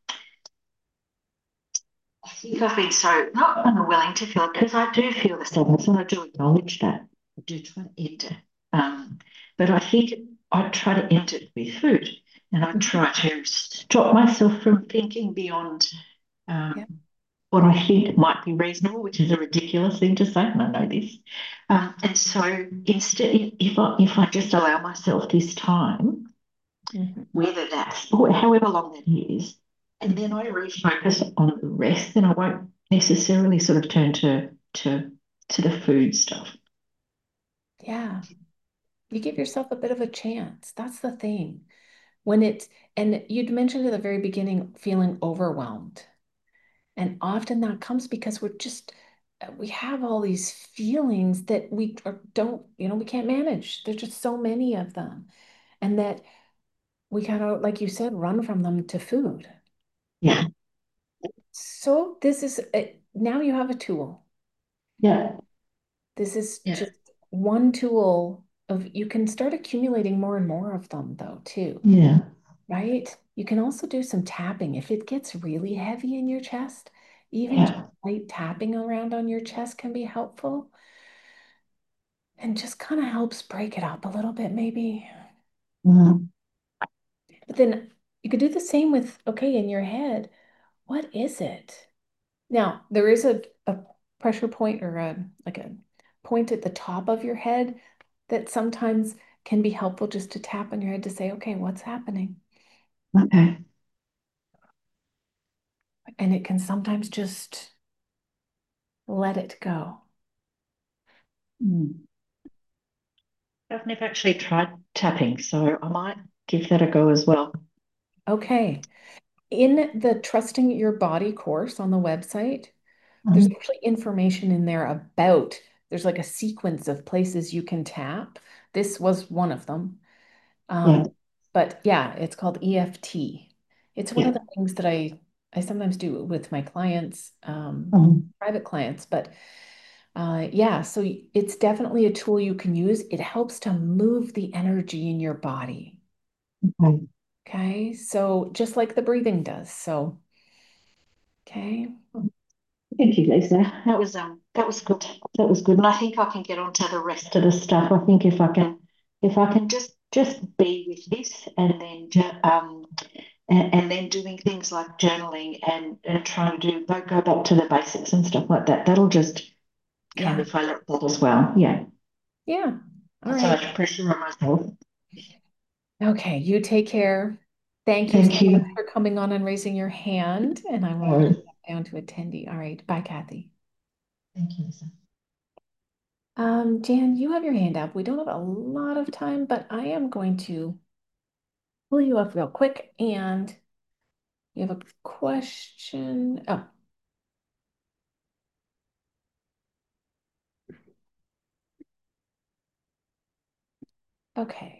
I think I've been so not unwilling to feel it because I do feel the sadness and I do acknowledge that. I do try to end it. Um, but I think I try to end it with food and I try to stop myself from thinking beyond Yeah. um, what I think might be reasonable, which is a ridiculous thing to say, and I know this. And so instead, if I just allow myself this time, Mhm. whether that's or however long that is, and then Mhm. I refocus on the rest, then I won't necessarily sort of turn to the food stuff. Yeah. You give yourself a bit of a chance. That's the thing. When it's, and you'd mentioned at the very beginning feeling overwhelmed. And often that comes because we have all these feelings that don't, we can't manage. There's just so many of them. And that we kind of, like you said, run from them to food. Yeah, So this is, now you have a tool. yeah, This is yeah, just one tool of, you can start accumulating more and more of them though, too, yeah, right? You can also do some tapping. If it gets really heavy in your chest, even just yeah. light tapping around on your chest can be helpful and just kind of helps break it up a little bit, maybe. Mm, But then you could do the same with, okay, in your head, what is it? Now, there is a pressure point or like a point at the top of your head that sometimes can be helpful just to tap on your head to say, okay, what's happening? okay. And it can sometimes just let it go. Mm. I've never actually tried tapping, so I might give that a go as well. Okay. In the Trusting Your Body course on the website, there's Mm. actually information in there about, there's like a sequence of places you can tap. This was one of them. Yeah, But yeah, it's called EFT. It's one of yeah. the things that I sometimes do with my clients, Mm. private clients. But yeah, so it's definitely a tool you can use. It helps to move the energy in your body. Okay. Okay, so just like the breathing does. So, okay, Thank you, Lisa. That was good. That was good. And I think I can get on to the rest of the stuff. I think if I can just be with this and then and then doing things like journaling and trying to go back to the basics and stuff like that. That'll just come yeah, if I let that as well. Yeah. yeah. All Not so right. much pressure on myself. Okay, you take care. Thank you so Thank much you. for coming on and raising your hand. And I will put No, that down to attendee. All right, bye, Kathy. thank you, Lisa. Jan, you have your hand up. We don't have a lot of time, but I am going to pull you up real quick. And you have a question. Oh, okay.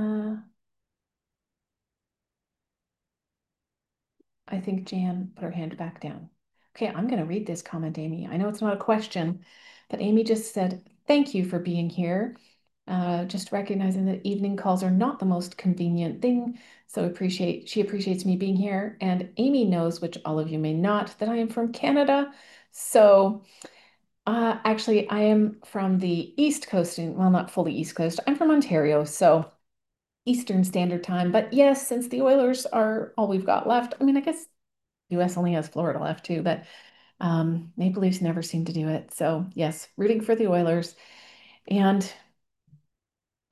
I think Jan put her hand back down. Okay, I'm going to read this comment, Amy. I know it's not a question, but Amy just said, thank you for being here. Just recognizing that evening calls are not the most convenient thing. So she appreciates me being here. And Amy knows, which all of you may not, that I am from Canada. So actually, I am from the East Coast, and well, not fully East Coast. I'm from Ontario, so Eastern Standard Time. But yes, since the Oilers are all we've got left, I mean, I guess US only has Florida left too, but Maple Leafs never seem to do it. So yes, rooting for the Oilers. And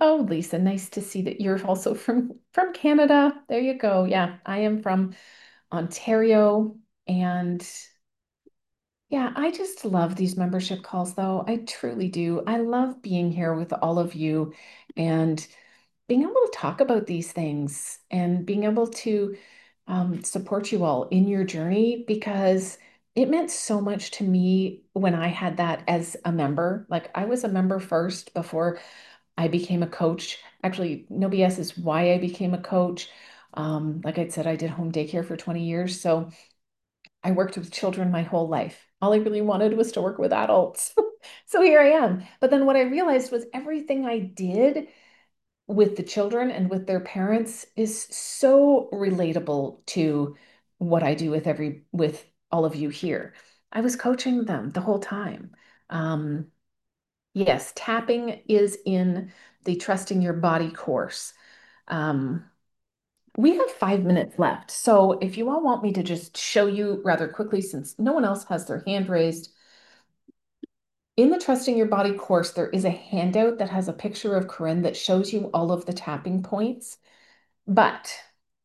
Oh, Lisa, nice to see that you're also from Canada. There you go. Yeah, I am from Ontario, and yeah, I just love these membership calls though. I truly do. I love being here with all of you and being able to talk about these things and being able to support you all in your journey because it meant so much to me when I had that as a member. Like I was a member first before I became a coach. Actually, no BS is why I became a coach. Like I said, I did home daycare for 20 years. So I worked with children my whole life. All I really wanted was to work with adults. So here I am. But then what I realized was everything I did with the children and with their parents is so relatable to what I do with all of you here. I was coaching them the whole time. Um, yes, tapping is in the Trusting Your Body course. Um, we have 5 minutes left. So if you all want me to just show you rather quickly, since no one else has their hand raised, in the Trusting Your Body course, there is a handout that has a picture of Corinne that shows you all of the tapping points. But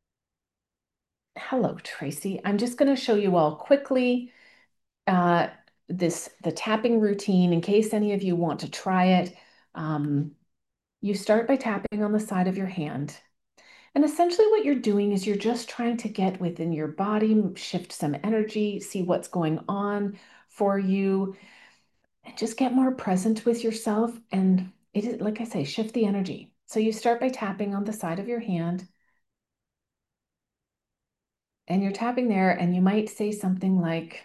hello, Tracy. I'm just going to show you all quickly uh, the tapping routine in case any of you want to try it. Um, you start by tapping on the side of your hand. And essentially, what you're doing is you're just trying to get within your body, shift some energy, see what's going on for you, and just get more present with yourself. And it is, like I say, shift the energy. So you start by tapping on the side of your hand, and you're tapping there, and you might say something like,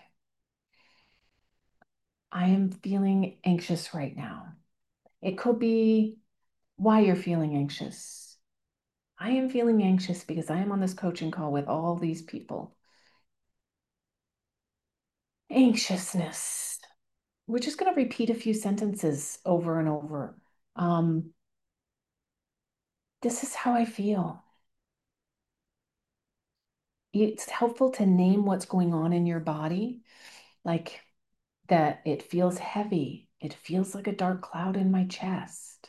I am feeling anxious right now. It could be why you're feeling anxious. I am feeling anxious because I am on this coaching call with all these people. Anxiousness. We're just going to repeat a few sentences over and over. Um, this is how I feel. It's helpful to name what's going on in your body, like that it feels heavy. It feels like a dark cloud in my chest.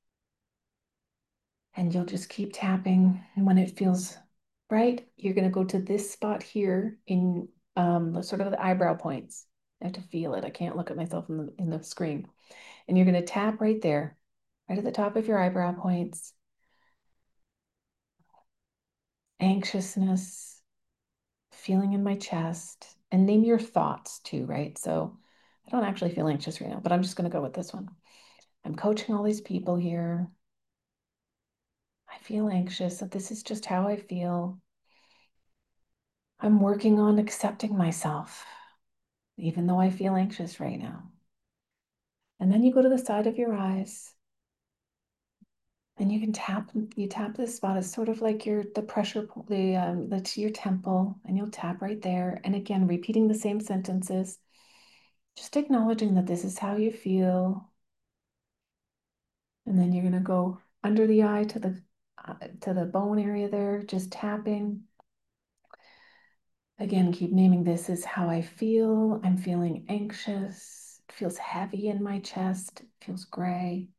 And you'll just keep tapping. And when it feels right, you're going to go to this spot here in the sort of the eyebrow points. I have to feel it. I can't look at myself in the screen. And you're going to tap right there, right at the top of your eyebrow points. Anxiousness, feeling in my chest, and name your thoughts too, right? So I don't actually feel anxious right now, but I'm just going to go with this one. I'm coaching all these people here. I feel anxious. This is just how I feel. I'm working on accepting myself, even though I feel anxious right now. And then you go to the side of your eyes and you can you tap this spot. It's sort of like the pressure, that's your temple, and you'll tap right there. And again, repeating the same sentences, just acknowledging that this is how you feel. And then you're gonna go under the eye to the bone area there, just tapping. Again, keep naming this is how I feel. I'm feeling anxious. It feels heavy in my chest. It feels gray.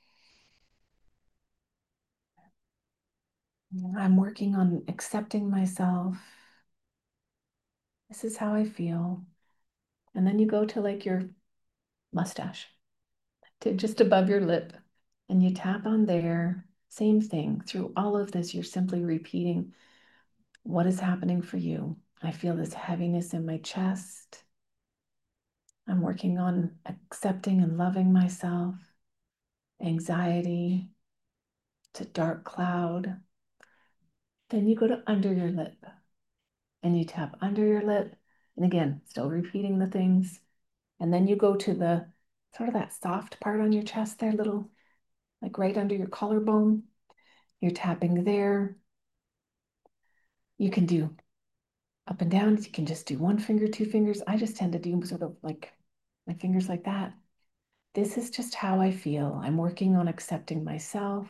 I'm working on accepting myself. This is how I feel. And then you go to like your mustache, to just above your lip, and you tap on there. Same thing. Through all of this, you're simply repeating what is happening for you. I feel this heaviness in my chest. I'm working on accepting and loving myself. Anxiety, it's a dark cloud. Then you go to under your lip and you tap under your lip. And again, still repeating the things. And then you go to the sort of that soft part on your chest there, little, like right under your collarbone. You're tapping there. You can do up and down. You can just do one finger, two fingers. I just tend to do sort of like my fingers like that. This is just how I feel. I'm working on accepting myself.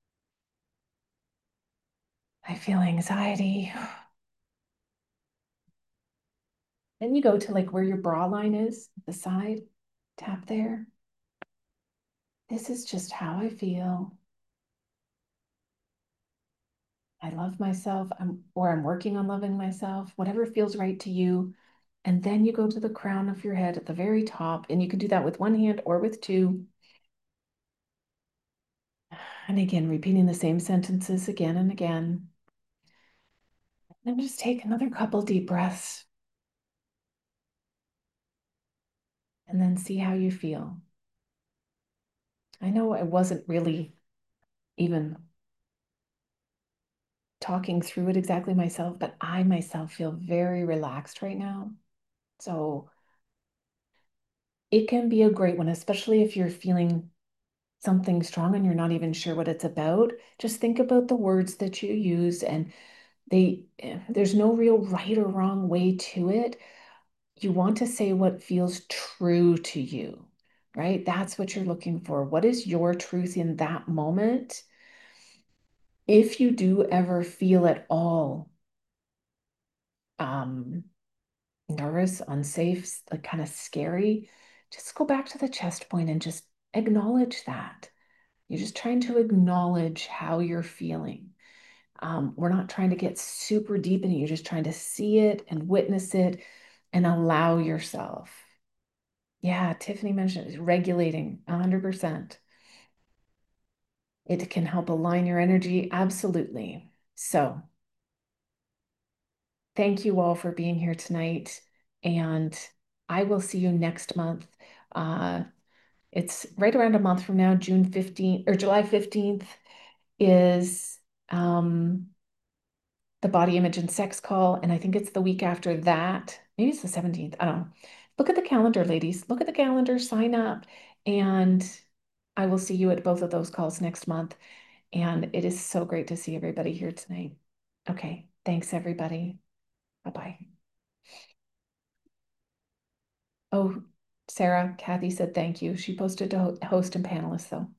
I feel anxiety. Then you go to like where your bra line is, the side, tap there. This is just how I feel. I love myself, or I'm working on loving myself, whatever feels right to you. And then you go to the crown of your head at the very top, and you can do that with one hand or with two. And again, repeating the same sentences again and again. And just take another couple deep breaths and then see how you feel. I know I wasn't really even talking through it exactly myself, but I myself feel very relaxed right now. So it can be a great one, especially if you're feeling something strong and you're not even sure what it's about. Just think about the words that you use, and there's no real right or wrong way to it. You want to say what feels true to you, right? That's what you're looking for. What is your truth in that moment? If you do ever feel at all um, nervous, unsafe, like kind of scary, just go back to the chest point and just acknowledge that. You're just trying to acknowledge how you're feeling. We're not trying to get super deep in it. You're just trying to see it and witness it and allow yourself. Yeah, Tiffany mentioned it, regulating 100%. It can help align your energy. Absolutely. So, thank you all for being here tonight. And I will see you next month. Uh, it's right around a month from now, June 15th or July 15th is the body image and sex call. And I think it's the week after that. Maybe it's the 17th. I don't know. Look at the calendar, ladies. Look at the calendar, sign up, and I will see you at both of those calls next month. And it is so great to see everybody here tonight. Okay. Thanks, everybody. Bye-bye. Oh, Sarah, Kathy said thank you. She posted to host and panelists, though.